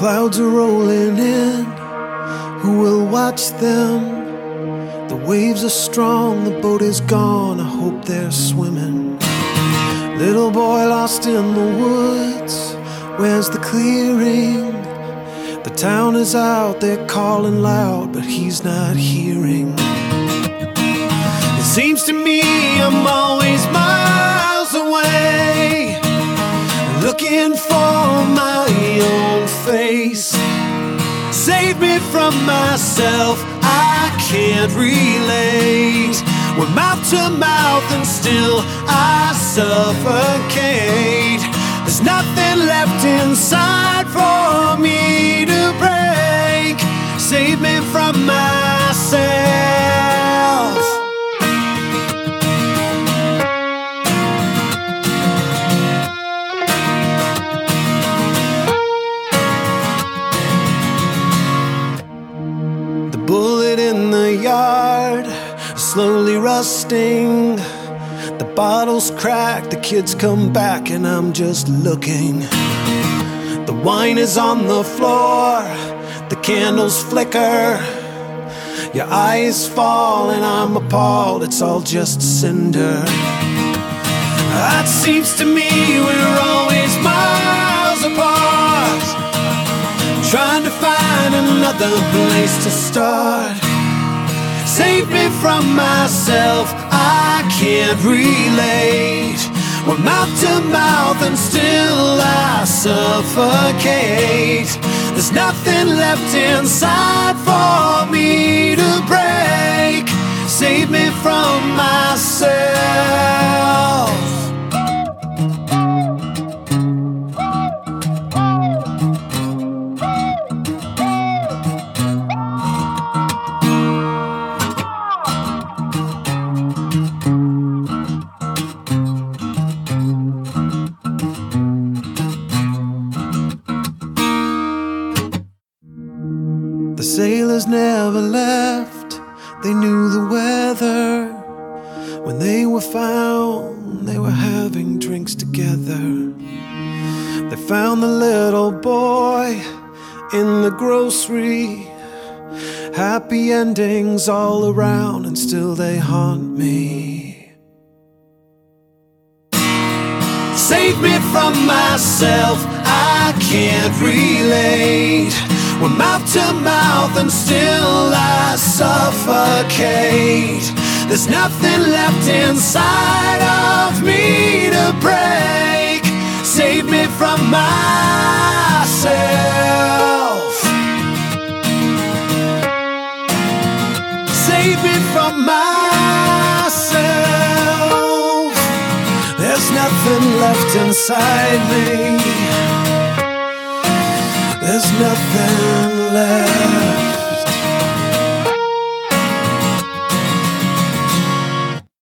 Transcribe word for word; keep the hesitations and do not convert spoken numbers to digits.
Clouds are rolling in, who will watch them? The waves are strong, the boat is gone, I hope they're swimming. Little boy lost in the woods, where's the clearing? The town is out, they're calling loud, but he's not hearing. It seems to me I'm always miles away, looking for my own face. Save me from myself, I can't relate. We're mouth to mouth and still I suffocate. There's nothing left inside for me to break. Save me from myself. Bullet in the yard, slowly rusting. The bottle's cracked, the kids come back, and I'm just looking. The wine is on the floor, the candles flicker. Your eyes fall and I'm appalled, it's all just cinder. It seems to me we're always miles apart, trying to find another place to start. Save me from myself, I can't relate. We're mouth to mouth and still I suffocate. There's nothing left inside for me to break. Save me from myself. The sailors never left, they knew the weather. When they were found, they were having drinks together. They found the little boy in the grocery. Happy endings all around, and still they haunt me. Save me from myself, I can't relate. We're mouth to mouth and still I suffocate. There's nothing left inside of me to break. Save me from myself. Save me from myself. There's nothing left inside me. There's nothing left.